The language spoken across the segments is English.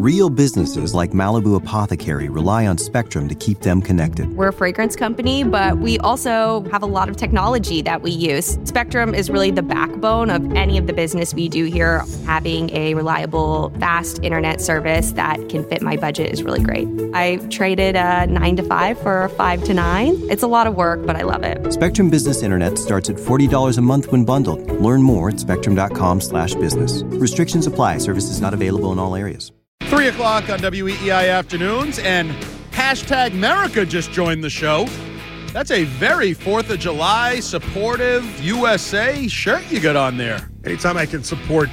Real businesses like Malibu Apothecary rely on Spectrum to keep them connected. We're a fragrance company, but we also have a lot of technology that we use. Spectrum is really the backbone of any of the business we do here. Having a reliable, fast internet service that can fit my budget is really great. I traded a 9 to 5 for a 5 to 9. It's a lot of work, but I love it. Spectrum Business Internet starts at $40 a month when bundled. Learn more at spectrum.com/business. Restrictions apply. Services not available in all areas. 3 o'clock on WEEI Afternoons, and hashtag America just joined the show. That's a very 4th of July supportive USA shirt you got on there. Anytime I can support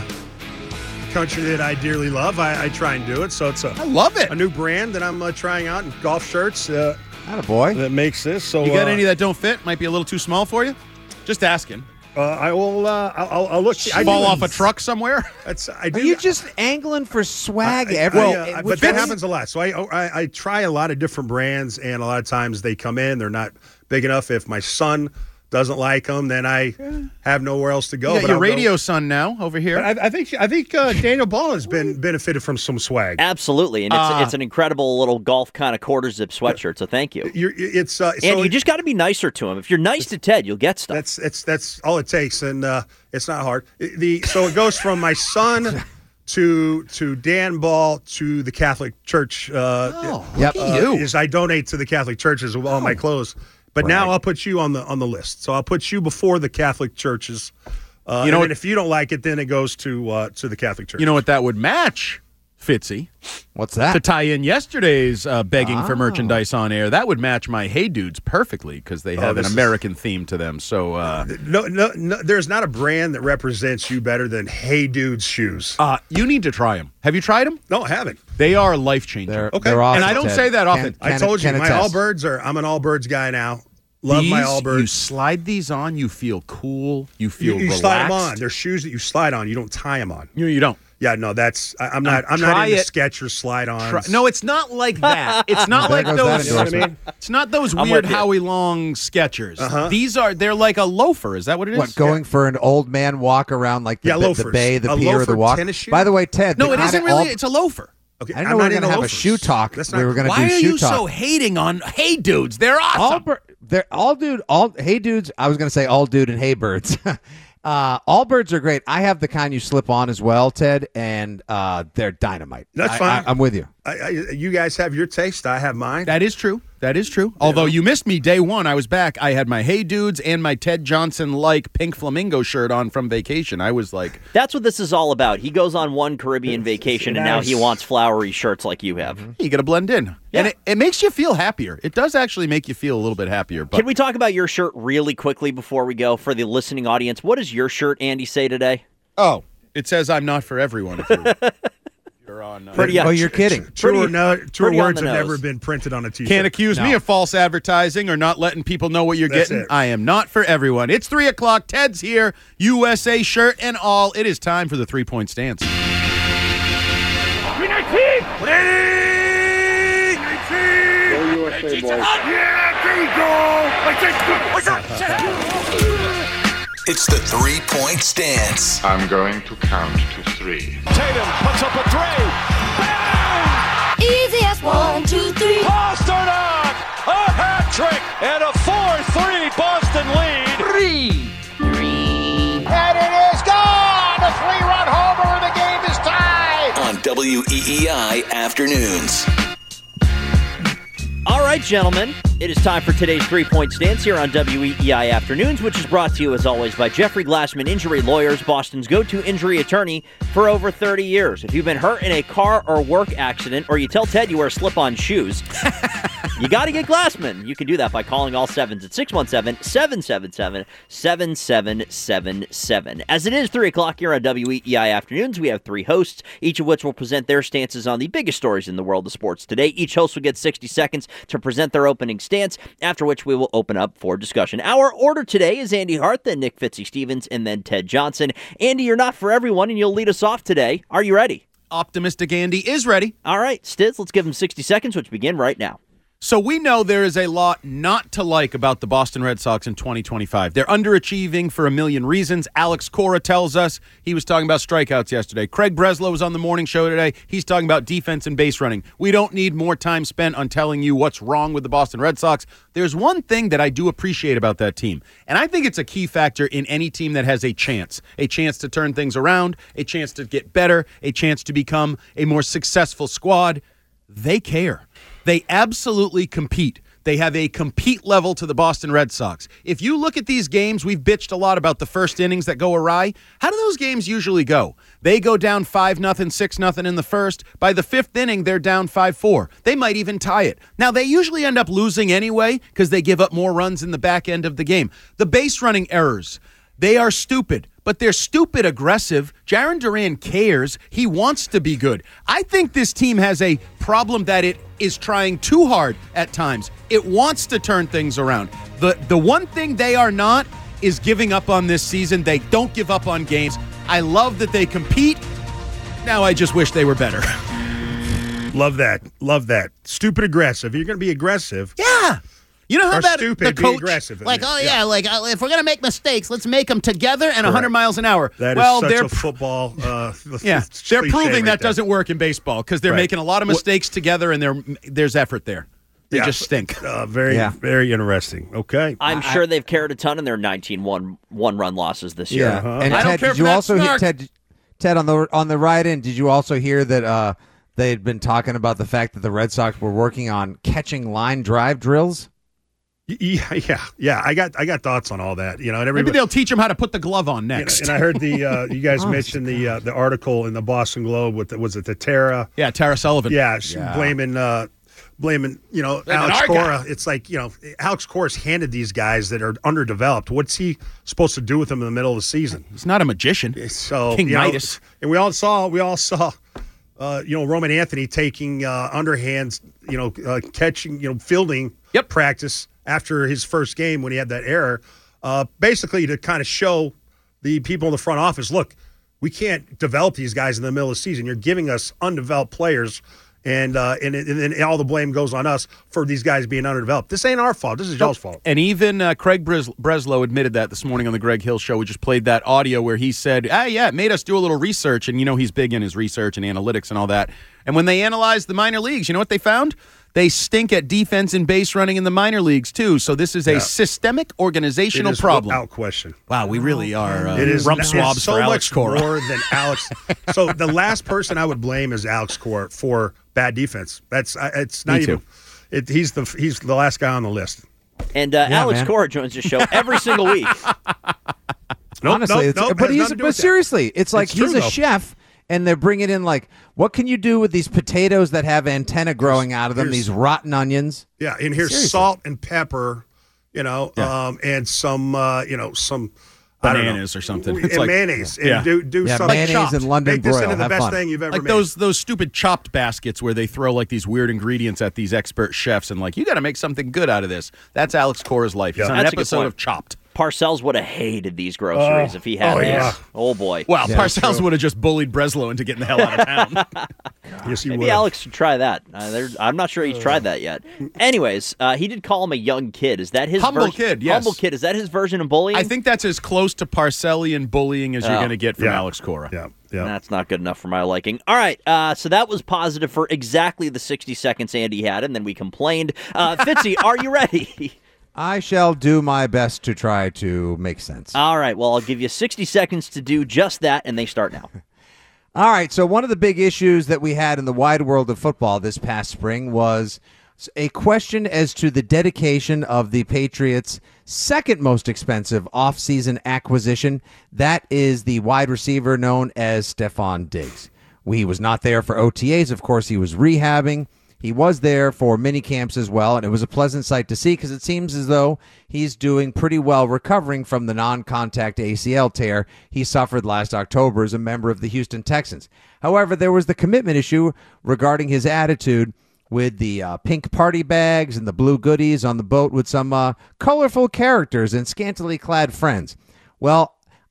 country that I dearly love, I try and do it. So it's I love it. A new brand that I'm trying out in golf shirts. Attaboy. That makes this. So You got any that don't fit? Might be a little too small for you? Just asking. I will. I'll look. I fall off a truck somewhere. Are you just angling for swag everywhere? But that happens a lot. So I try a lot of different brands, and a lot of times they come in. They're not big enough. If my son doesn't like them, then I have nowhere else to go. You got your radio son now over here. But I think Daniel Ball has been benefited from some swag. Absolutely, and it's an incredible little golf kind of quarter zip sweatshirt. So thank you. And you just got to be nicer to him. If you're nice to Ted, you'll get stuff. That's all it takes, and it's not hard. So it goes from my son to Dan Ball to the Catholic Church. Yep. Is I donate to the Catholic churches with all my clothes. But now I'll put you on the list. So I'll put you before the Catholic churches. And if you don't like it, then it goes to the Catholic church. You know what that would match, Fitzy? What's that? To tie in yesterday's begging for merchandise on air, that would match my Hey Dudes perfectly because they have an American theme to them. So no, there's not a brand that represents you better than Hey Dudes shoes. You need to try them. Have you tried them? No, I haven't. They are life changing. They're awesome, and I don't say that often. I told you, I'm an Allbirds guy now. Love my Allbirds. You slide these on, you feel cool. You feel you relaxed. slide them on. They're shoes that you slide on. You don't tie them on. You don't. Yeah, no, I'm not into Skechers slide-ons. No, it's not like that. It's not like those. You know what I mean? It's not those weird Howie Long Skechers. They're like a loafer. Is that what it is? What, going for an old man walk around like the bay, the pier, or the walk? Tennis shoe? By the way, Ted. No, it isn't really. It's a loafer. Okay, I didn't know we were going to have a shoe talk. Why are you so hating on Hey Dudes? They're awesome. Hey Dudes. I was going to say all dude and Hey Birds. Allbirds are great. I have the kind you slip on as well, Ted, and they're dynamite. That's fine. I'm with you. You guys have your taste. I have mine. That is true. Although you missed me day one, I was back. I had my Hey Dudes and my Ted Johnson-like pink flamingo shirt on from vacation. I was like... That's what this is all about. He goes on one Caribbean vacation, and now he wants flowery shirts like you have. You got to blend in. Yeah. And it makes you feel happier. It does actually make you feel a little bit happier. But... Can we talk about your shirt really quickly before we go for the listening audience? What does your shirt, Andy, say today? Oh, it says I'm not for everyone. You're on. You're kidding. True words have never been printed on a T-shirt. Can't accuse me of false advertising or not letting people know what you're getting. It. I am not for everyone. It's 3 o'clock. Ted's here. USA shirt and all. It is time for the 3-point stance. It's the 3-point stance. I'm going to count to 3. Tatum puts up a 3. Bang! Easy as 1, 2, 3. Pasternak! A hat trick and a 4-3 Boston lead. 3. And it is gone! A 3-run homer and the game is tied! On WEEI Afternoons. All right, gentlemen, it is time for today's 3-point stance here on WEEI Afternoons, which is brought to you, as always, by Jeffrey Glassman Injury Lawyers, Boston's go-to injury attorney for over 30 years. If you've been hurt in a car or work accident, or you tell Ted you wear slip-on shoes, you got to get Glassman. You can do that by calling all sevens at 617-777-7777. As it is 3 o'clock here on WEEI Afternoons, we have 3 hosts, each of which will present their stances on the biggest stories in the world of sports today. Each host will get 60 seconds to present their opening stance, after which we will open up for discussion. Our order today is Andy Hart, then Nick Fitzy-Stevens, and then Ted Johnson. Andy, you're not for everyone, and you'll lead us off today. Are you ready? Optimistic Andy is ready. All right, Stiz, let's give him 60 seconds, which begin right now. So we know there is a lot not to like about the Boston Red Sox in 2025. They're underachieving for a million reasons. Alex Cora tells us. He was talking about strikeouts yesterday. Craig Breslow was on the morning show today. He's talking about defense and base running. We don't need more time spent on telling you what's wrong with the Boston Red Sox. There's one thing that I do appreciate about that team, and I think it's a key factor in any team that has a chance to turn things around, a chance to get better, a chance to become a more successful squad. They care. They absolutely compete. They have a compete level to the Boston Red Sox. If you look at these games, we've bitched a lot about the first innings that go awry. How do those games usually go? They go down 5-0, 6-0 in the first. By the fifth inning, they're down 5-4. They might even tie it. Now, they usually end up losing anyway because they give up more runs in the back end of the game. The base running errors, they are stupid, but they're stupid aggressive. Jarren Duran cares. He wants to be good. I think this team has a problem that it is trying too hard at times. It wants to turn things around. The one thing they are not is giving up on this season. They don't give up on games. I love that they compete. Now I just wish they were better. Love that. Love that. Stupid aggressive. You're going to be aggressive. Yeah. You know how that stupid, the coach, aggressive. like, if we're going to make mistakes, let's make them together and 100 miles an hour. That is such a football. They're proving that doesn't work in baseball because they're making a lot of mistakes together, and there's effort there. They just stink. Very interesting. Okay, I'm sure they've carried a ton in their 19 one-run losses this year. Yeah, and Ted, did you also hear Ted on the ride in? Did you also hear that they had been talking about the fact that the Red Sox were working on catching line drive drills? Yeah. I got thoughts on all that. And maybe they'll teach them how to put the glove on next. And I heard you guys mentioned the article in the Boston Globe with the Tara? Yeah, Tara Sullivan. Yeah, blaming Alex Cora. It's like Alex Cora's handed these guys that are underdeveloped. What's he supposed to do with them in the middle of the season? He's not a magician. So King Midas. And we all saw. Roman Anthony taking underhands, catching, fielding practice after his first game when he had that error, basically to kind of show the people in the front office, look, we can't develop these guys in the middle of the season. You're giving us undeveloped players, and all the blame goes on us for these guys being underdeveloped. This ain't our fault. This is y'all's fault. And even Craig Breslow admitted that this morning on the Greg Hill Show. We just played that audio where he said, it made us do a little research. And, he's big in his research and analytics and all that. And when they analyzed the minor leagues, you know what they found? They stink at defense and base running in the minor leagues, too. So this is a systemic organizational problem. Without question. Wow, we really are it is rump swabs so for Alex much Cora. More than Alex. So the last person I would blame is Alex Cora for bad defense. It's not even. He's the last guy on the list. And Alex Cora joins the show every single week. Honestly, but seriously, it's like he's a chef. And they're bringing in, what can you do with these potatoes that have antenna growing out of them, these rotten onions? Yeah, and here's salt and pepper, and some bananas or something. It's and mayonnaise. And do something. Mayonnaise and London Make this broil. into the Have best fun. thing you've ever made. Those stupid chopped baskets where they throw these weird ingredients at these expert chefs and you got to make something good out of this. That's Alex Cora's life. He's on an episode of Chopped. Parcells would have hated these groceries if he had these. Yeah. Oh, boy. Well, Parcells would have just bullied Breslow into getting the hell out of town. Yes, he Maybe would. Alex should try that. I'm not sure he's tried that yet. Anyways, he did call him a young kid. Is that his Humble kid, yes. Humble kid. Is that his version of bullying? I think that's as close to Parcellian bullying as you're going to get from Alex Cora. Yeah. That's not good enough for my liking. All right, so that was positive for exactly the 60 seconds Andy had, and then we complained. Fitzy, are you ready? I shall do my best to try to make sense. All right, well, I'll give you 60 seconds to do just that, and they start now. All right, so one of the big issues that we had in the wide world of football this past spring was a question as to the dedication of the Patriots' second most expensive offseason acquisition. That is the wide receiver known as Stephon Diggs. He was not there for OTAs. Of course, he was rehabbing. He was there for mini camps as well, and it was a pleasant sight to see because it seems as though he's doing pretty well recovering from the non-contact ACL tear he suffered last October as a member of the Houston Texans. However, there was the commitment issue regarding his attitude with the pink party bags and the blue goodies on the boat with some colorful characters and scantily clad friends. Well,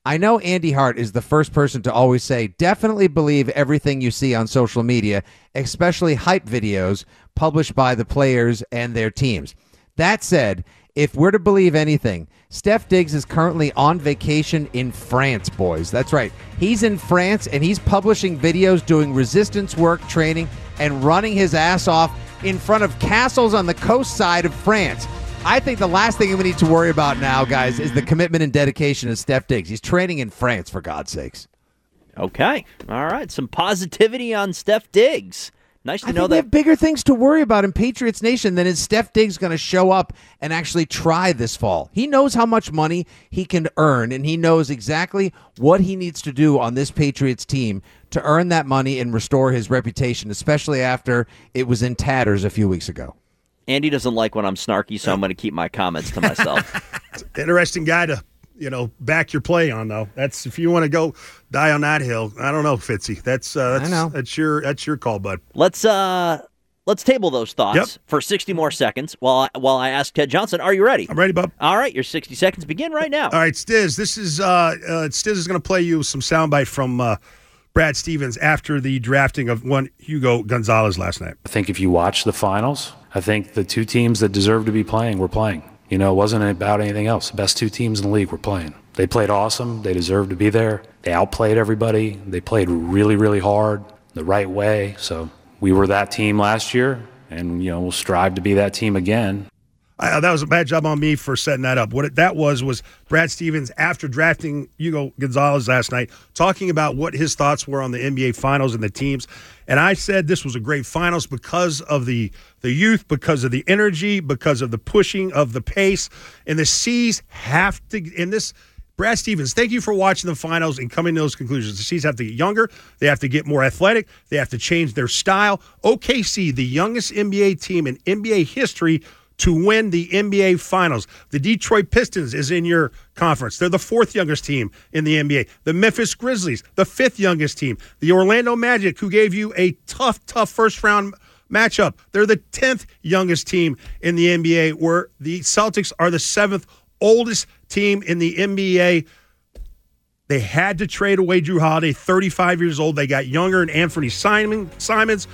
I know Andy Hart is the first person to always say, definitely believe everything you see on social media, especially hype videos published by the players and their teams. That said, if we're to believe anything, Steph Diggs is currently on vacation in France, boys. That's right. He's in France, and he's publishing videos doing resistance work training and running his ass off in front of castles on the coast side of France. I think the last thing we need to worry about now, guys, is the commitment and dedication of Steph Diggs. He's training in France, for God's sakes. Okay. All right. Some positivity on Steph Diggs. Nice to know that. We have bigger things to worry about in Patriots Nation than is Steph Diggs going to show up and actually try this fall. He knows how much money he can earn, and he knows exactly what he needs to do on this Patriots team to earn that money and restore his reputation, especially after it was in tatters a few weeks ago. Andy doesn't like when I'm snarky, so I'm going to keep my comments to myself. Interesting guy to, back your play on, though. That's if you want to go die on that hill. I don't know, Fitzy. That's your call, bud. Let's table those thoughts for 60 more seconds while I ask Ted Johnson, are you ready? I'm ready, bub. All right, your 60 seconds begin right now. All right, Stiz. This is Stiz is going to play you some soundbite from Brad Stevens after the drafting of one Hugo Gonzalez last night. I think if you watch the finals, I think the two teams that deserve to be playing were playing. It wasn't about anything else. The best two teams in the league were playing. They played awesome. They deserved to be there. They outplayed everybody. They played really, really hard, the right way. So we were that team last year, and we'll strive to be that team again. That was a bad job on me for setting that up. What that was Brad Stevens, after drafting Hugo Gonzalez last night, talking about what his thoughts were on the NBA Finals and the teams. And I said this was a great finals because of the youth, because of the energy, because of the pushing of the pace. And the C's have to – in this – Brad Stevens, thank you for watching the finals and coming to those conclusions. The C's have to get younger. They have to get more athletic. They have to change their style. OKC, the youngest NBA team in NBA history – to win the NBA Finals. The Detroit Pistons is in your conference. They're the fourth youngest team in the NBA. The Memphis Grizzlies, the fifth youngest team. The Orlando Magic, who gave you a tough first-round matchup. They're the 10th youngest team in the NBA, where the Celtics are the seventh oldest team in the NBA. They had to trade away Jrue Holiday, 35 years old. They got younger, and Anthony Simons,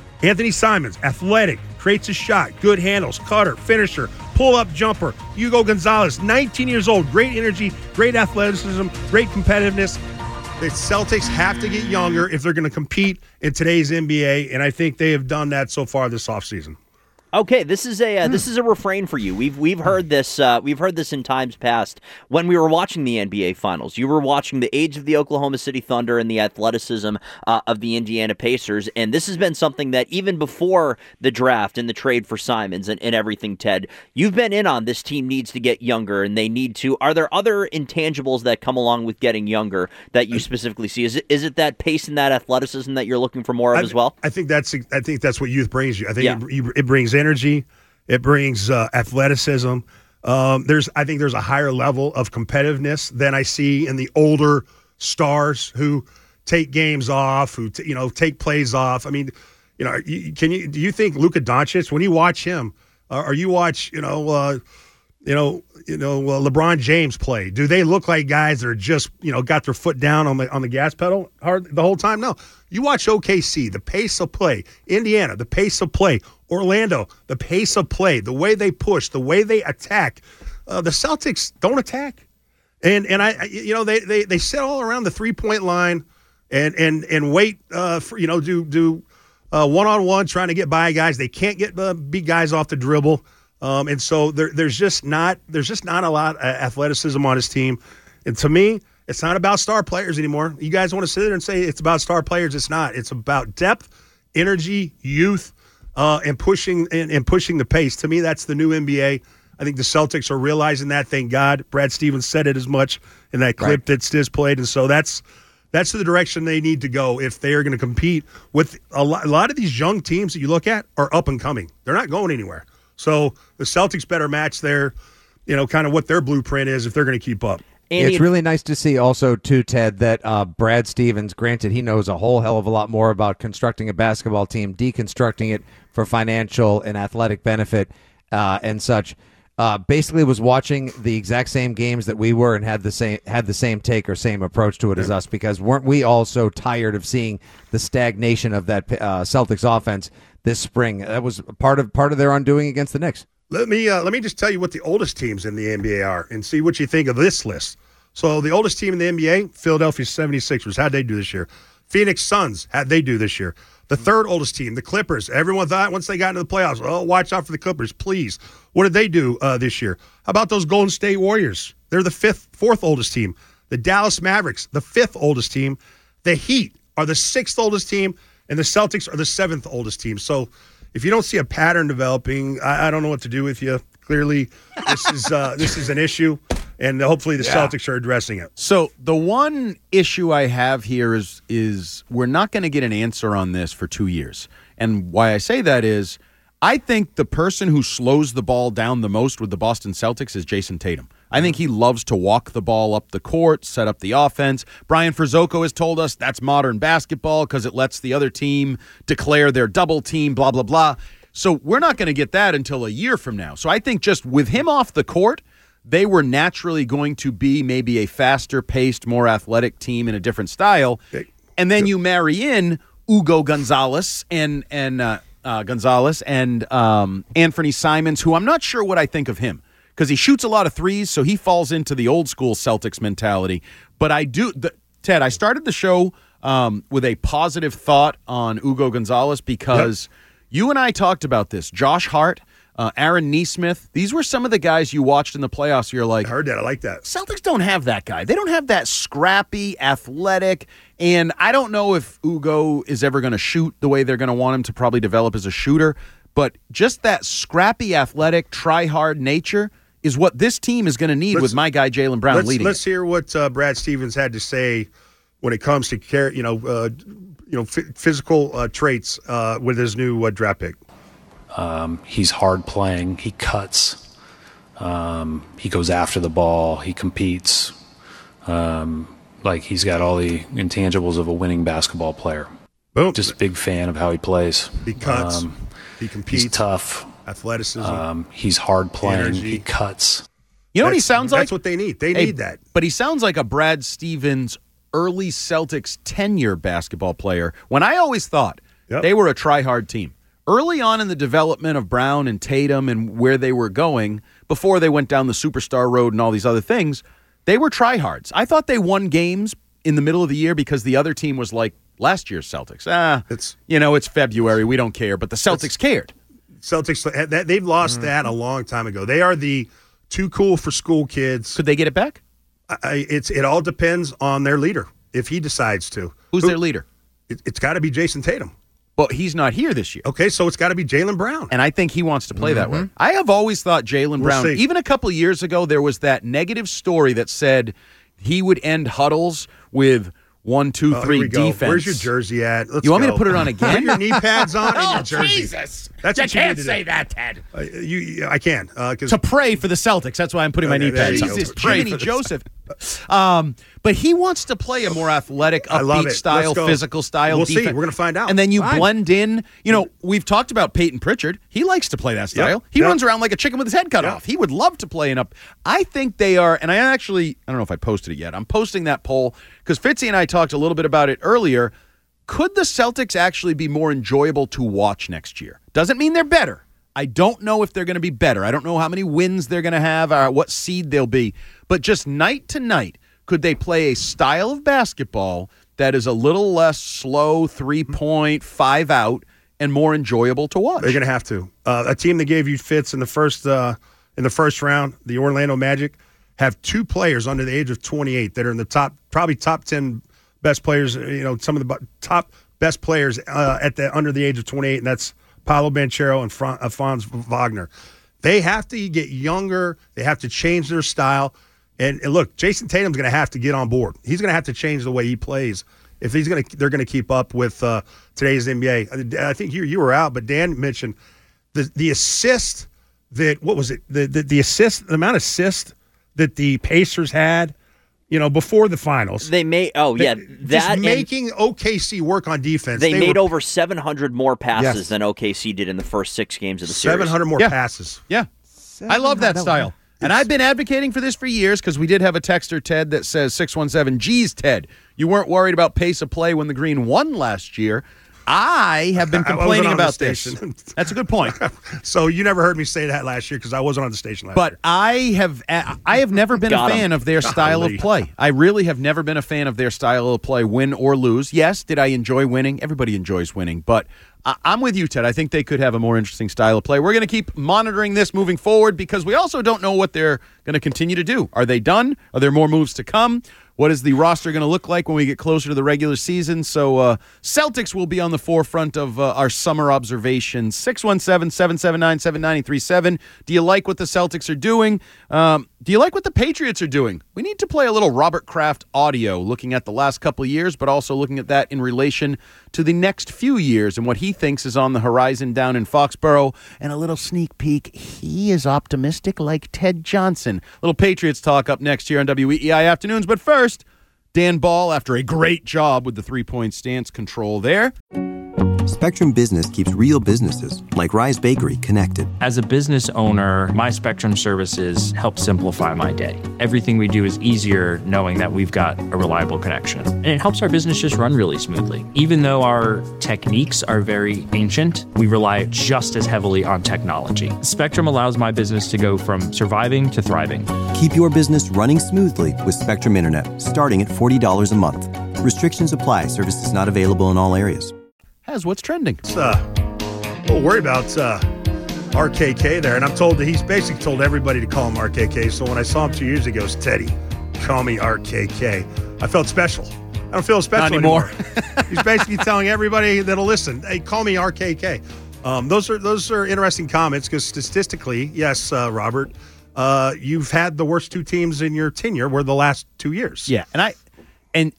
athletic, creates a shot, good handles, cutter, finisher, pull-up jumper. Hugo Gonzalez, 19 years old, great energy, great athleticism, great competitiveness. The Celtics have to get younger if they're going to compete in today's NBA, and I think they have done that so far this offseason. Okay, this is a refrain for you. We've heard this in times past when we were watching the NBA Finals. You were watching the age of the Oklahoma City Thunder and the athleticism of the Indiana Pacers, and this has been something that even before the draft and the trade for Simons and everything, Ted, you've been in on. This team needs to get younger, and they need to. Are there other intangibles that come along with getting younger that you specifically see? Is it that pace and that athleticism that you're looking for more of as well? I think that's what youth brings you. I think it brings energy, it brings athleticism. I think there's a higher level of competitiveness than I see in the older stars who take games off, who take plays off. I mean, do you think Luka Doncic, when you watch him, or you watch LeBron James play, do they look like guys that are just got their foot down on the gas pedal hard the whole time? No. You watch OKC, the pace of play. Indiana, the pace of play. Orlando, the pace of play, the way they push, the way they attack. The Celtics don't attack, and they sit all around the 3-point line and wait for do one-on-one trying to get by guys. They can't beat guys off the dribble, and so there's just not a lot of athleticism on his team. And to me, it's not about star players anymore. You guys want to sit there and say it's about star players? It's not. It's about depth, energy, youth. And pushing the pace. To me, that's the new NBA. I think the Celtics are realizing that. Thank God. Brad Stevens said it as much in that clip that Stiz played, and so that's the direction they need to go if they are going to compete with a lot of these young teams that you look at are up and coming. They're not going anywhere. So the Celtics better match their, kind of what their blueprint is if they're going to keep up. Andy, it's really nice to see also, too, Ted, that Brad Stevens, granted, he knows a whole hell of a lot more about constructing a basketball team, deconstructing it for financial and athletic benefit and such. basically was watching the exact same games that we were and had the same take or same approach to it as us, because weren't we all so tired of seeing the stagnation of that Celtics offense this spring? That was part of their undoing against the Knicks. Let me just tell you what the oldest teams in the NBA are and see what you think of this list. So the oldest team in the NBA, Philadelphia 76ers. How'd they do this year? Phoenix Suns, how'd they do this year? The third oldest team, the Clippers. Everyone thought once they got into the playoffs, oh, watch out for the Clippers, please. What did they do this year? How about those Golden State Warriors? They're the fourth oldest team. The Dallas Mavericks, the fifth oldest team. The Heat are the sixth oldest team, and the Celtics are the seventh oldest team. So if you don't see a pattern developing, I don't know what to do with you. Clearly, this is an issue. And hopefully the Celtics are addressing it. So the one issue I have here is we're not going to get an answer on this for 2 years. And why I say that is I think the person who slows the ball down the most with the Boston Celtics is Jason Tatum. I think he loves to walk the ball up the court, set up the offense. Brian Frizzoco has told us that's modern basketball because it lets the other team declare their double team, blah, blah, blah. So we're not going to get that until a year from now. So I think just with him off the court, they were naturally going to be maybe a faster-paced, more athletic team in a different style. And then you marry in Ugo Gonzalez and Anthony Simons, who I'm not sure what I think of him because he shoots a lot of threes, so he falls into the old-school Celtics mentality. But I do – Ted, I started the show with a positive thought on Ugo Gonzalez because you and I talked about this. Josh Hart – Aaron Nesmith, these were some of the guys you watched in the playoffs. You're like, I heard that. I like that. Celtics don't have that guy. They don't have that scrappy, athletic, and I don't know if Ugo is ever going to shoot the way they're going to want him to probably develop as a shooter, but just that scrappy, athletic, try-hard nature is what this team is going to need with my guy Jaylen Brown leading. Let's hear what Brad Stevens had to say when it comes to physical traits with his new draft pick. He's hard playing. He cuts. He goes after the ball. He competes. He's got all the intangibles of a winning basketball player. Boom. Just a big fan of how he plays. He cuts. He competes. He's tough. Athleticism. He's hard playing. Energy. He cuts. You know what he sounds like? That's what they need. They need that. But he sounds like a Brad Stevens early Celtics tenure basketball player when I always thought they were a try-hard team. Early on in the development of Brown and Tatum and where they were going, before they went down the superstar road and all these other things, they were tryhards. I thought they won games in the middle of the year because the other team was like last year's Celtics. It's February. We don't care. But the Celtics cared. Celtics, they've lost that a long time ago. They are the too cool for school kids. Could they get it back? It all depends on their leader if he decides to. Who's their leader? It's got to be Jason Tatum. But he's not here this year. Okay, so it's got to be Jaylen Brown. And I think he wants to play that way. I have always thought Jaylen Brown, even a couple of years ago, there was that negative story that said he would end huddles with 1, 2, 3 defense. Where's your jersey at? You want me to put it on again? Put your knee pads on and your jersey. Jesus. That's what you can't need to say do. that, Ted. I can. To pray for the Celtics. That's why I'm putting my knee pads on. Jiminy Joseph. But he wants to play a more athletic, upbeat style, physical style. We'll defense. see. We're going to find out. And then you blend in. We've talked about Peyton Pritchard. He likes to play that style. He runs around like a chicken with his head cut off. He would love to play an up. I think they are, and I don't know if I posted it yet. I'm posting that poll because Fitzy and I talked a little bit about it earlier. Could the Celtics actually be more enjoyable to watch next year? Doesn't mean they're better. I don't know if they're going to be better. I don't know how many wins they're going to have or what seed they'll be. But just night to night, could they play a style of basketball that is a little less slow, 3-point, 5 out, and more enjoyable to watch? They're going to have to. A team that gave you fits in the first round, the Orlando Magic, have 2 players under the age of 28 that are in the probably top 10 best players. Some of the top best players under the age of 28, and that's Paolo Banchero and Franz Wagner. They have to get younger. They have to change their style. And look, Jason Tatum's going to have to get on board. He's going to have to change the way he plays if they're going to keep up with today's NBA. I think you were out, but Dan mentioned the assist that the amount of assist that the Pacers had. Before the finals. They made, making OKC work on defense. They made over 700 more passes than OKC did in the first 6 games of the series. 700 more passes. Yeah. I love that style. And I've been advocating for this for years because we did have a texter, Ted, that says 617, geez, Ted, you weren't worried about pace of play when the Green won last year. I have been complaining about this. That's a good point. So you never heard me say that last year because I wasn't on the station last year. But I have never been a fan of their style of play. I really have never been a fan of their style of play, win or lose. Yes, did I enjoy winning? Everybody enjoys winning. But I'm with you, Ted. I think they could have a more interesting style of play. We're going to keep monitoring this moving forward because we also don't know what they're going to continue to do. Are they done? Are there more moves to come? What is the roster going to look like when we get closer to the regular season? So Celtics will be on the forefront of our summer observations. 617-779-7937. Do you like what the Celtics are doing? Do you like what the Patriots are doing? We need to play a little Robert Kraft audio looking at the last couple of years, but also looking at that in relation to the next few years and what he thinks is on the horizon down in Foxborough. And a little sneak peek, he is optimistic like Ted Johnson. Little Patriots talk up next here on WEEI Afternoons. But first, Dan Ball, after a great job with the three-point stance control there. Spectrum Business keeps real businesses, like Rise Bakery, connected. As a business owner, my Spectrum services help simplify my day. Everything we do is easier knowing that we've got a reliable connection. And it helps our business just run really smoothly. Even though our techniques are very ancient, we rely just as heavily on technology. Spectrum allows my business to go from surviving to thriving. Keep your business running smoothly with Spectrum Internet, starting at $40 a month. Restrictions apply. Services not available in all areas. Has what's trending. A little worried about RKK there, and I'm told that he's basically told everybody to call him RKK. So when I saw him 2 years ago, it's Teddy, call me RKK. I felt special. I don't feel special anymore. He's basically telling everybody that'll listen, hey, call me RKK. Those are interesting comments because statistically, yes, Robert, you've had the worst two teams in your tenure were the last 2 years. Yeah, and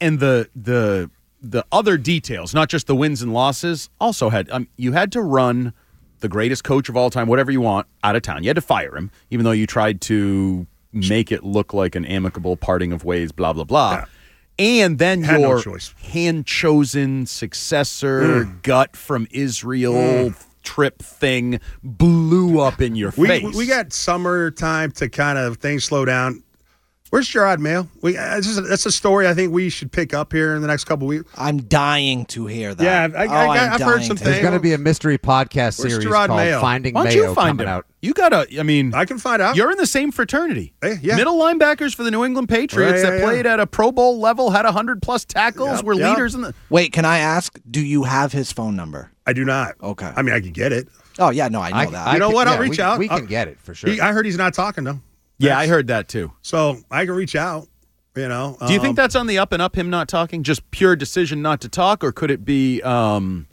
the other details, not just the wins and losses, also had you had to run the greatest coach of all time, whatever you want, out of town. You had to fire him, even though you tried to make it look like an amicable parting of ways, blah, blah, blah. Yeah. And then your hand-chosen successor, gut from Israel trip thing blew up in your face. We got summertime to kind of things slow down. Where's Gerard Mayo? That's a story I think we should pick up here in the next couple of weeks. I'm dying to hear that. Yeah, I've heard some things. There's going to be a mystery podcast series called Mayo? Finding Why don't Mayo you find coming him? out. You gotta. I mean, I can find out. You're in the same fraternity. Yeah. Middle linebackers for the New England Patriots that played at a Pro Bowl level, had 100+ tackles, were leaders in the. Wait, can I ask? Do you have his phone number? I do not. Okay. I mean, I could get it. Oh yeah, no, I know that. You know what? I'll reach out. We can get it for sure. I heard he's not talking though. Yeah, I heard that too. So I can reach out. You know, do you think that's on the up and up? Him not talking, just pure decision not to talk, or could it be what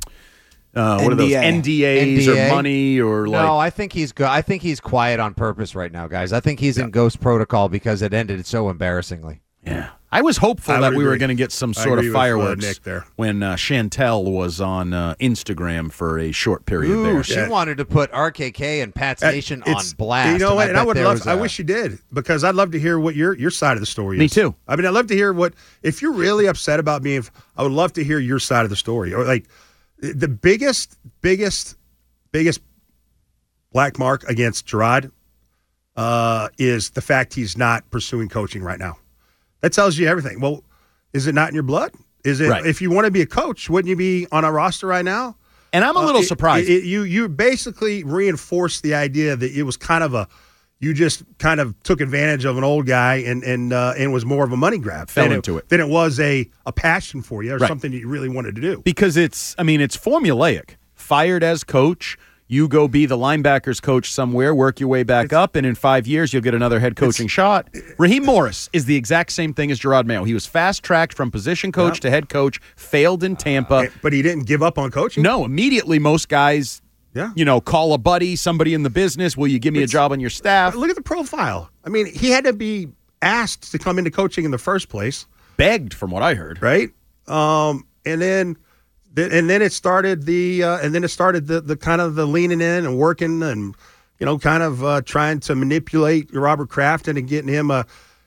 are those NDAs or money or like? No, I think he's good. I think he's quiet on purpose right now, guys. I think he's in ghost protocol because it ended so embarrassingly. Yeah, I was hopeful that we were going to get some sort of fireworks Nick there. when Chantel was on Instagram for a short period there. She wanted to put RKK and Pat's Nation on blast. You know what? And I wish you did because I'd love to hear what your side of the story is. Me too. I mean, I'd love to hear if you're really upset about me. I would love to hear your side of the story. Or like the biggest black mark against Gerard is the fact he's not pursuing coaching right now. That tells you everything. Well, is it not in your blood? Is it if you want to be a coach, wouldn't you be on a roster right now? And I'm a little surprised. You basically reinforced the idea that it was kind of you just kind of took advantage of an old guy and was more of a money grab. Fell into it. Than it was a passion for you or something that you really wanted to do. Because it's formulaic. Fired as coach. You go be the linebackers coach somewhere, work your way back up, and in 5 years you'll get another head coaching shot. Raheem Morris is the exact same thing as Gerard Mayo. He was fast-tracked from position coach to head coach, failed in Tampa. But he didn't give up on coaching? No, immediately most guys, call a buddy, somebody in the business, will you give me a job on your staff? Look at the profile. I mean, he had to be asked to come into coaching in the first place. Begged, from what I heard. Right? And then it started the kind of the leaning in and working and kind of trying to manipulate Robert Kraft into getting him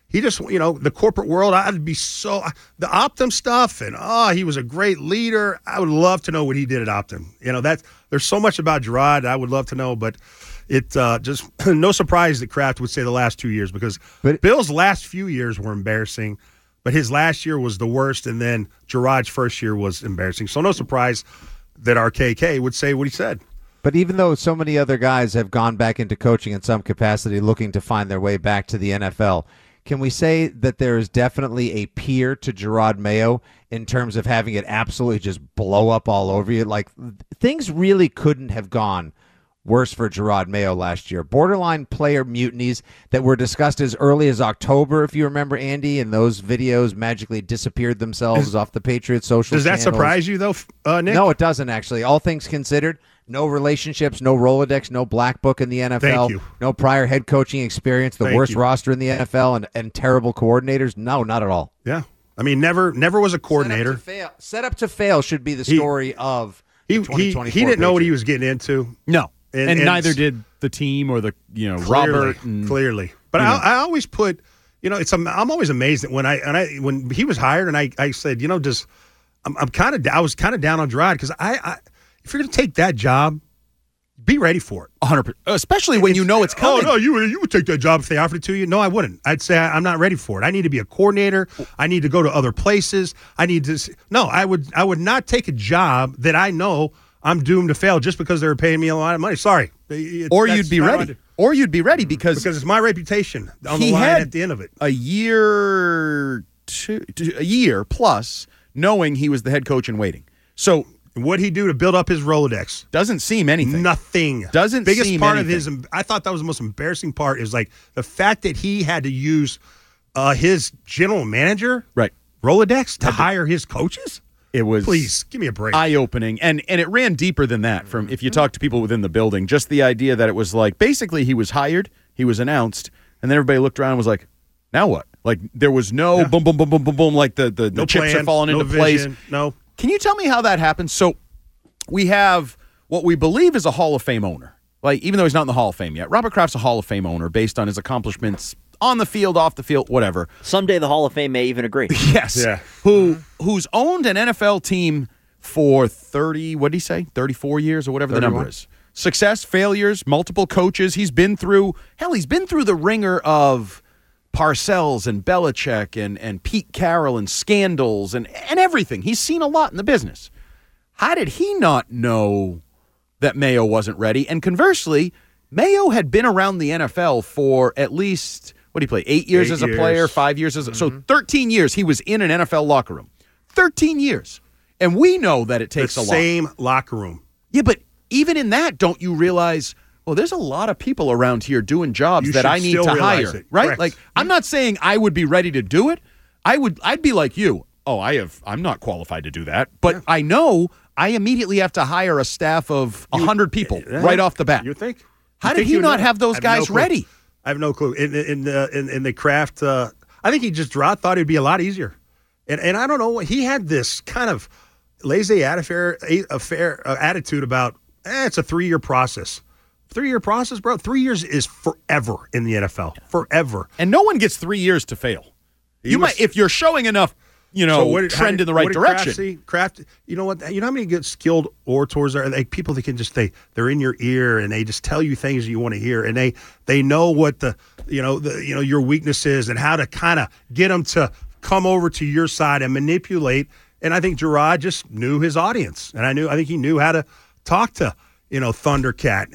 he just, the corporate world, I'd be the Optum stuff, and he was a great leader. I would love to know what he did at Optum. There's so much about Gerard I would love to know, but it just no surprise that Kraft would say the last 2 years, because Bill's last few years were embarrassing, but his last year was the worst, and then Gerard's first year was embarrassing. So no surprise that our KK would say what he said. But even though so many other guys have gone back into coaching in some capacity, looking to find their way back to the NFL, can we say that there is definitely a peer to Gerard Mayo in terms of having it absolutely just blow up all over you? Like, things really couldn't have gone worse for Gerard Mayo last year. Borderline player mutinies that were discussed as early as October, if you remember, Andy, and those videos magically disappeared themselves off the Patriots social channels. Does that surprise you, though, Nick? No, it doesn't, actually. All things considered, no relationships, no Rolodex, no black book in the NFL. Thank you. No prior head coaching experience, the worst roster in the NFL, and terrible coordinators. No, not at all. Yeah. I mean, never was a coordinator. Set up to fail should be the story of the 2024 He didn't know what he was getting into. No. And neither did the team or the Robert. Clearly. But I always put, I'm always amazed that when he was hired, and I said, I was kind of down on Gerard, because if you're going to take that job, be ready for it. 100%. Especially when you know it's coming. Oh, no, you would take that job if they offered it to you. No, I wouldn't. I'd say I'm not ready for it. I need to be a coordinator. I need to go to other places. I would not take a job that I know I'm doomed to fail just because they're paying me a lot of money. Sorry. Or you'd be ready. Or you'd be ready because it's my reputation on the line at the end of it. A year plus knowing he was the head coach in waiting. So what'd he do to build up his Rolodex? Doesn't seem anything. Nothing. Biggest part of his, I thought that was the most embarrassing part, is like the fact that he had to use his general manager Rolodex to hire his coaches. It was, please give me a break, eye-opening, and it ran deeper than that. From if you talk to people within the building, just the idea that it was like basically he was hired, he was announced, and then everybody looked around and was like, now what? Like there was no boom, boom, boom, boom, boom, boom, like the chips plan, are falling into vision, place. No. Can you tell me how that happened? So we have what we believe is a Hall of Fame owner. Like, even though he's not in the Hall of Fame yet, Robert Kraft's a Hall of Fame owner based on his accomplishments on the field, off the field, whatever. Someday the Hall of Fame may even agree. Yes. Yeah. Who's owned an NFL team for 34 years or whatever 31. The number is. Success, failures, multiple coaches. He's been through the ringer of Parcells and Belichick and Pete Carroll and scandals and everything. He's seen a lot in the business. How did he not know that Mayo wasn't ready? And conversely, Mayo had been around the NFL for at least, what did he play, 8 years as a player, 5 years as a... So 13 years he was in an NFL locker room. 13 years. And we know that it takes a lot. The same locker room. Yeah, but even in that, don't you realize... Well, there's a lot of people around here doing jobs that I need to hire, right? Correct. Like, I'm not saying I would be ready to do it. I'd be like you. Oh, I'm not qualified to do that. But I know I immediately have to hire a staff of 100 people right off the bat. You think? How did he not have those guys ready? I have no clue. In the Kraft, I think he just thought it'd be a lot easier. And I don't know, he had this kind of laissez-faire attitude about, it's a 3-year process. 3-year process, bro. 3 years is forever in the NFL. Forever. And no one gets 3 years to fail. If you're showing enough, trend in the right direction. Kraft, you know what? You know how many good skilled orators are? Like people that can just they're in your ear and they just tell you things you want to hear, and they know what your weakness is and how to kind of get them to come over to your side and manipulate. And I think Gerard just knew his audience, and I think he knew how to talk to Thundercat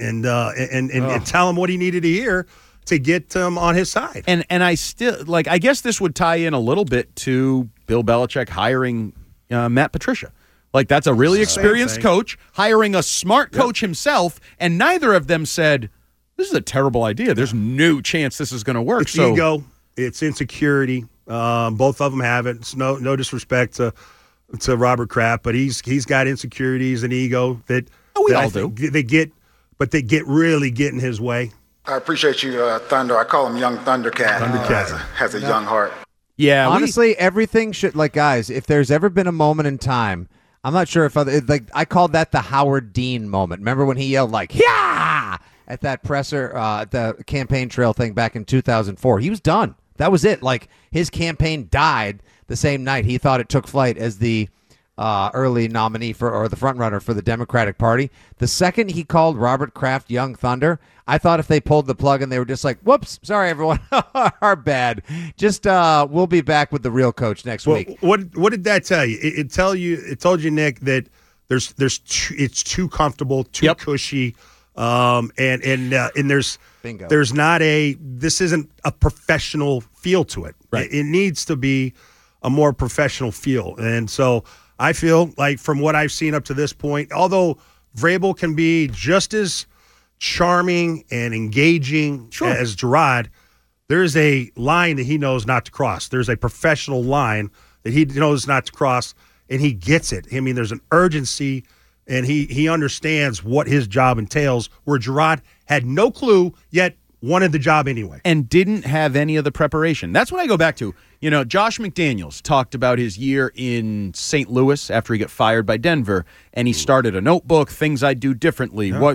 and tell him what he needed to hear to get him on his side. And I still I guess this would tie in a little bit to Bill Belichick hiring Matt Patricia. Like that's a really experienced coach hiring a smart coach himself, and neither of them said, this is a terrible idea. There's no chance this is going to work. It's ego. It's insecurity. Both of them have it. It's no disrespect to Robert Kraft, but he's got insecurities and ego that we all do. They get really in his way. I appreciate you, Thunder. I call him Young Thundercat. Thundercat has a young heart. Yeah. Honestly, everything should, guys, if there's ever been a moment in time, I'm not sure if I called that the Howard Dean moment. Remember when he yelled yeah at that presser, the campaign trail thing back in 2004? He was done. That was it. Like, his campaign died the same night he thought it took flight as the early nominee or the front runner for the Democratic Party. The second he called Robert Kraft Young Thunder, I thought if they pulled the plug and they were just like, whoops, sorry, everyone, our bad. Just we'll be back with the real coach next week. What did that tell you? It told you, Nick, that it's too comfortable, too cushy, and there's Bingo. There's not this isn't a professional feel to it. Right. It needs to be a more professional feel, and so I feel like from what I've seen up to this point, although Vrabel can be just as charming and engaging as Gerard, there is a line that he knows not to cross. There's a professional line that he knows not to cross, and he gets it. I mean, there's an urgency, and he understands what his job entails, where Gerard had no clue, yet wanted the job anyway. And didn't have any of the preparation. That's what I go back to. You know, Josh McDaniels talked about his year in St. Louis after he got fired by Denver, and he started a notebook, things I'd do differently. Yeah.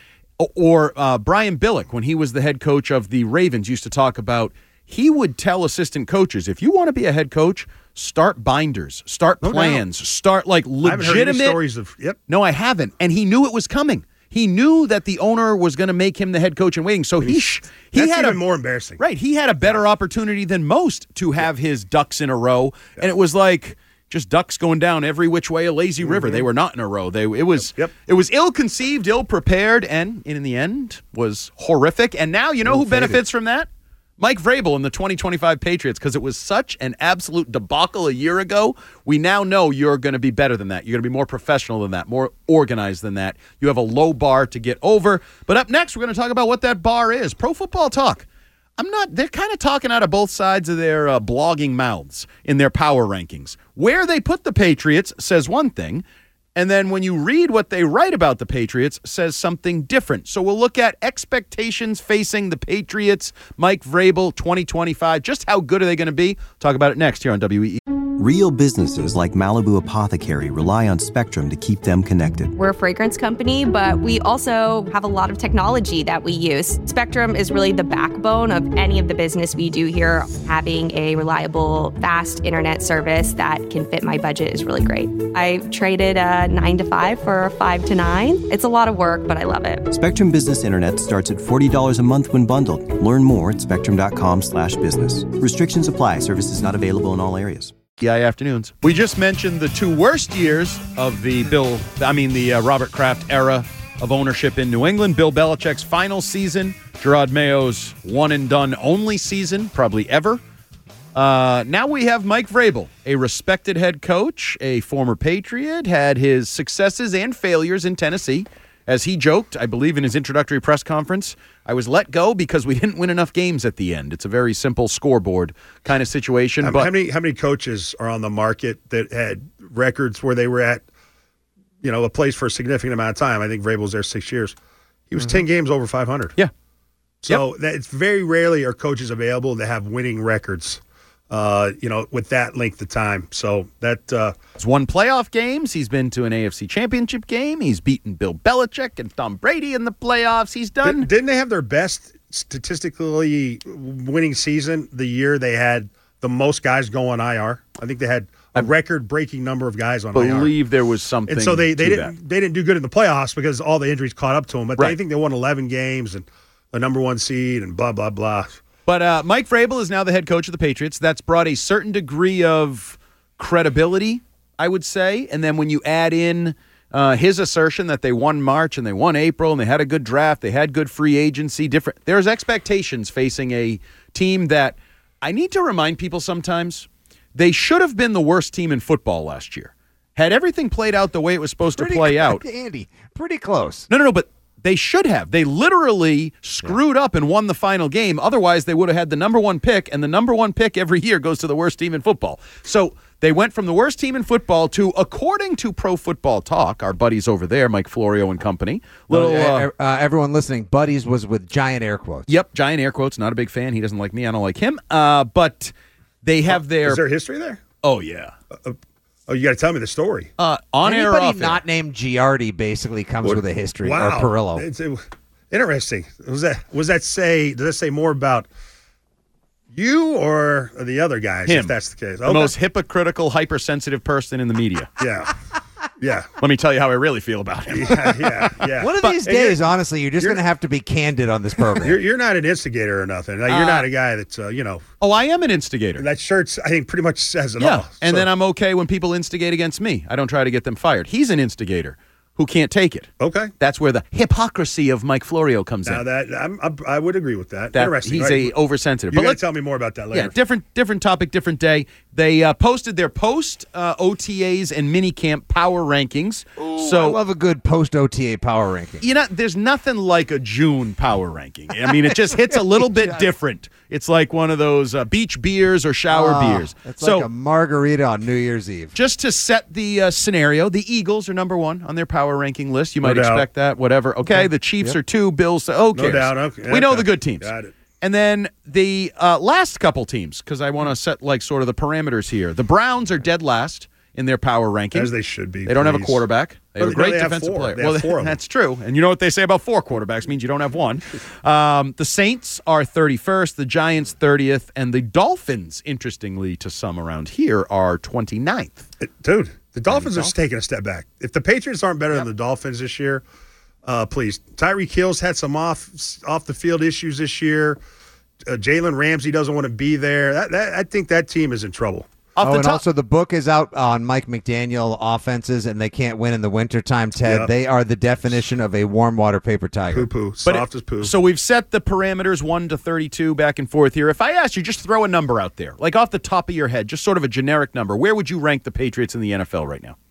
Or Brian Billick, when he was the head coach of the Ravens, used to talk about, he would tell assistant coaches, if you want to be a head coach, start binders, start plans, start like legitimate. I haven't heard any stories of, No, I haven't. And he knew it was coming. He knew that the owner was going to make him the head coach in waiting, so he that's had even more embarrassing. Right, he had a better opportunity than most to have his ducks in a row, and it was like just ducks going down every which way a lazy river. They were not in a row. It was ill-conceived, ill-prepared, and in the end was horrific. And now you know who benefits from that? Mike Vrabel and the 2025 Patriots, because it was such an absolute debacle a year ago. We now know you're going to be better than that. You're going to be more professional than that, more organized than that. You have a low bar to get over. But up next, we're going to talk about what that bar is. Pro Football Talk. They're kind of talking out of both sides of their blogging mouths in their power rankings. Where they put the Patriots says one thing, and then when you read what they write about the Patriots, says something different. So we'll look at expectations facing the Patriots, Mike Vrabel, 2025. Just how good are they going to be? Talk about it next here on WEE. Real businesses like Malibu Apothecary rely on Spectrum to keep them connected. We're a fragrance company, but we also have a lot of technology that we use. Spectrum is really the backbone of any of the business we do here. Having a reliable, fast internet service that can fit my budget is really great. I traded a 9 to 5 for a 5 to 9. It's a lot of work, but I love it. Spectrum Business Internet starts at $40 a month when bundled. Learn more at spectrum.com/business. Restrictions apply. Services not available in all areas. EI Afternoons. We just mentioned the two worst years of the Robert Kraft era of ownership in New England. Bill Belichick's final season, Gerard Mayo's one-and-done only season, probably ever. Now we have Mike Vrabel, a respected head coach, a former Patriot, had his successes and failures in Tennessee. As he joked, I believe in his introductory press conference, I was let go because we didn't win enough games at the end. It's a very simple scoreboard kind of situation. How many coaches are on the market that had records where they were at, a place for a significant amount of time? I think Vrabel was there 6 years. He was 10 games over 500. Yeah. So it's very rarely are coaches available that have winning records. With that length of time. So he's won playoff games. He's been to an AFC championship game. He's beaten Bill Belichick and Tom Brady in the playoffs. He's done. Didn't they have their best statistically winning season the year they had the most guys go on IR? I think they had a record-breaking number of guys on IR. I believe there was something. And so they didn't do good in the playoffs because all the injuries caught up to them. But I think they won 11 games and the number one seed and blah, blah, blah. But Mike Vrabel is now the head coach of the Patriots. That's brought a certain degree of credibility, I would say. And then when you add in his assertion that they won March and they won April and they had a good draft, they had good free agency, there's expectations facing a team that I need to remind people sometimes, they should have been the worst team in football last year. Had everything played out the way it was supposed to play out. Andy, pretty close. No, but they should have. They literally screwed up and won the final game. Otherwise, they would have had the number one pick, and the number one pick every year goes to the worst team in football. So they went from the worst team in football to, according to Pro Football Talk, our buddies over there, Mike Florio and company. Everyone listening, buddies was with giant air quotes. Yep, giant air quotes. Not a big fan. He doesn't like me. I don't like him. But they have their... Is there history there? Oh, yeah. You got to tell me the story. Anybody not named Giardi basically comes with a history. Wow. Or Perillo. It's interesting. Does that say more about You or the other guys, Him. if that's the case. The most hypocritical, hypersensitive person in the media. Yeah. Yeah. Let me tell you how I really feel about him. Yeah. One of these days, honestly, you're just going to have to be candid on this program. You're not an instigator or nothing. Like, you're not a guy that's, Oh, I am an instigator. That shirt, I think, pretty much says it all. And then I'm okay when people instigate against me. I don't try to get them fired. He's an instigator who can't take it. Okay. That's where the hypocrisy of Mike Florio comes Now in. I would agree with that. That Interesting. he's a oversensitive. You But got to let's tell me more about that later. Yeah, different topic, different day. They posted their post-OTAs and minicamp power rankings. I love a good post-OTA power ranking. There's nothing like a June power ranking. I mean, it just hits a little bit different. It's like one of those beach beers or shower beers. It's like a margarita on New Year's Eve. Just to set the scenario, the Eagles are number 1 on their power ranking list. You might expect that, whatever. Okay, the Chiefs are 2, Bills, cares? No doubt. Okay. We know the good teams. Got it. And then the last couple teams, because I want to set like sort of the parameters here. The Browns are dead last in their power ranking. As they should be. They don't have a quarterback. They have a great defensive player. player. Well, 4 of them. that's true. And you know what they say about 4 quarterbacks means you don't have one. The Saints are 31st, the Giants 30th, and the Dolphins, interestingly to some around here, are 29th. Dude, the Dolphins are just taking a step back. If the Patriots aren't better than the Dolphins this year, please. Tyreek Hill's had some off the field issues this year. Jalen Ramsey doesn't want to be there. I think that team is in trouble. Also the book is out on Mike McDaniel offenses, and they can't win in the wintertime, Ted. Yep. They are the definition of a warm water paper tiger. Poo-poo. Soft as poo. So we've set the parameters 1 to 32 back and forth here. If I asked you, just throw a number out there, like off the top of your head, just sort of a generic number, where would you rank the Patriots in the NFL right now?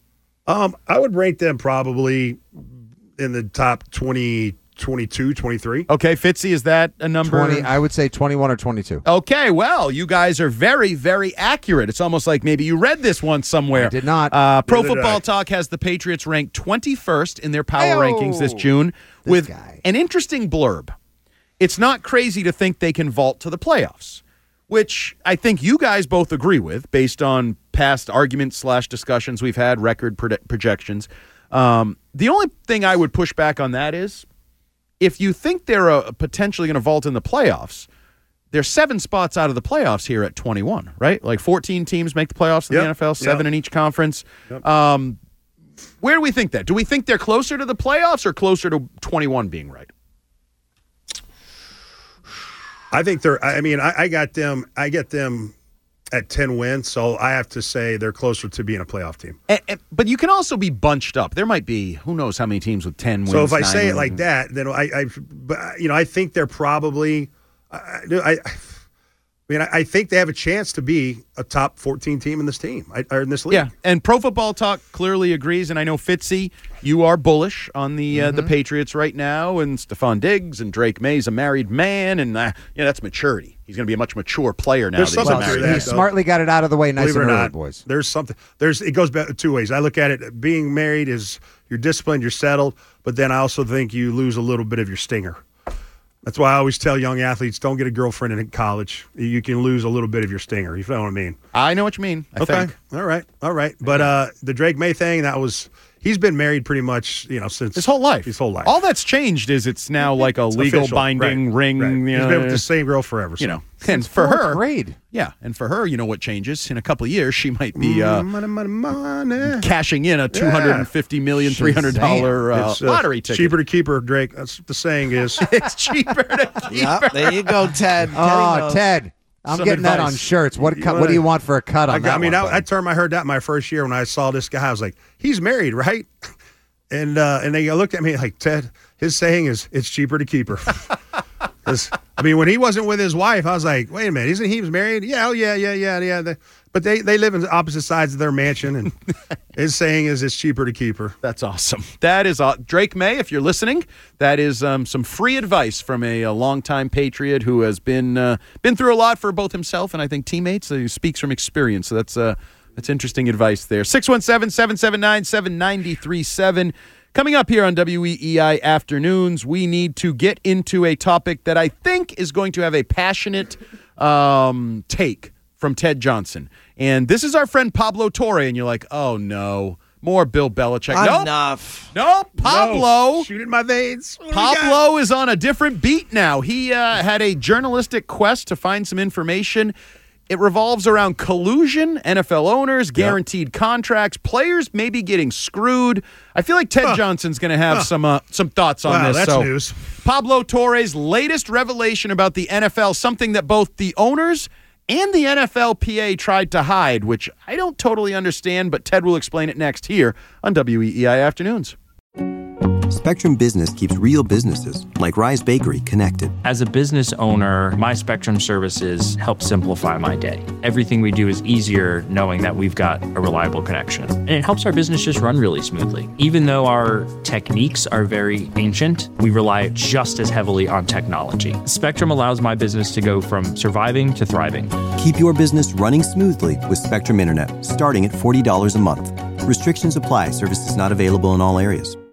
I would rank them probably in the top 20, 22, 23. Okay, Fitzy, is that a number? 20, I would say 21 or 22. Okay, well, you guys are very, very accurate. It's almost like maybe you read this one somewhere. I did not. Pro Football Talk has the Patriots ranked 21st in their power rankings this June with an interesting blurb. It's not crazy to think they can vault to the playoffs, which I think you guys both agree with based on past arguments / discussions we've had, record projections. The only thing I would push back on that is if you think they're potentially going to vault in the playoffs, there's 7 spots out of the playoffs here at 21, right? Like 14 teams make the playoffs in the NFL, 7 in each conference. Yep. Where do we think that? Do we think they're closer to the playoffs or closer to 21 being right? I think I get them at 10 wins, so I have to say they're closer to being a playoff team. But you can also be bunched up. There might be who knows how many teams with 10 wins. So if I say it like that, then I think they're probably I think they have a chance to be a top 14 team in this league. Yeah, and Pro Football Talk clearly agrees, and I know, Fitzy, you are bullish on the Patriots right now, and Stephon Diggs and Drake May's a married man, and that's maturity. He's going to be a much mature player now. There's something to that. He smartly got it out of the way nice and early, boys. There's something. It goes back 2 ways. I look at it, being married is you're disciplined, you're settled, but then I also think you lose a little bit of your stinger. That's why I always tell young athletes, don't get a girlfriend in college. You can lose a little bit of your stinger. You know what I mean? I know what you mean. I think. All right. But the Drake May thing, he's been married pretty much, since his whole life. All that's changed is it's now like a legal official, binding ring. Right. He's been with the same girl forever. So. And for her, grade. Yeah, and for her, what changes in a couple of years, she might be cashing in a $250 million, $300 lottery ticket. Cheaper to keep her, Drake. That's what the saying is. It's cheaper to keep her. There you go, Ted. Oh, Ted. I'm getting that on shirts. What do you want for a cut on that? I heard that my first year when I saw this guy. I was like, he's married, right? And they looked at me like, Ted, his saying is, it's cheaper to keep her. When he wasn't with his wife, I was like, wait a minute, isn't he married? Yeah. But they live in opposite sides of their mansion, and his saying is, it's cheaper to keep her. That's awesome. That is Drake May, if you're listening, that is some free advice from a longtime Patriot who has been through a lot for both himself and I think teammates. He speaks from experience, so that's interesting advice there. 617-779-7937. Coming up here on WEEI Afternoons, we need to get into a topic that I think is going to have a passionate take from Ted Johnson. And this is our friend Pablo Torre, and you're like, oh no, More Bill Belichick. Enough. Nope. Pablo. No. Shoot in my veins. Pablo is on a different beat now. He had a journalistic quest to find some information. It revolves around collusion, NFL owners, guaranteed contracts, players maybe getting screwed. I feel like Ted Johnson's going to have some thoughts on this. That's news. Pablo Torre's latest revelation about the NFL, something that both the owners and the NFLPA tried to hide, which I don't totally understand, but Ted will explain it next here on WEEI Afternoons. Spectrum Business keeps real businesses, like Rise Bakery, connected. As a business owner, my Spectrum services help simplify my day. Everything we do is easier knowing that we've got a reliable connection. And it helps our business just run really smoothly. Even though our techniques are very ancient, we rely just as heavily on technology. Spectrum allows my business to go from surviving to thriving. Keep your business running smoothly with Spectrum Internet, starting at $40 a month. Restrictions apply. Services not available in all areas.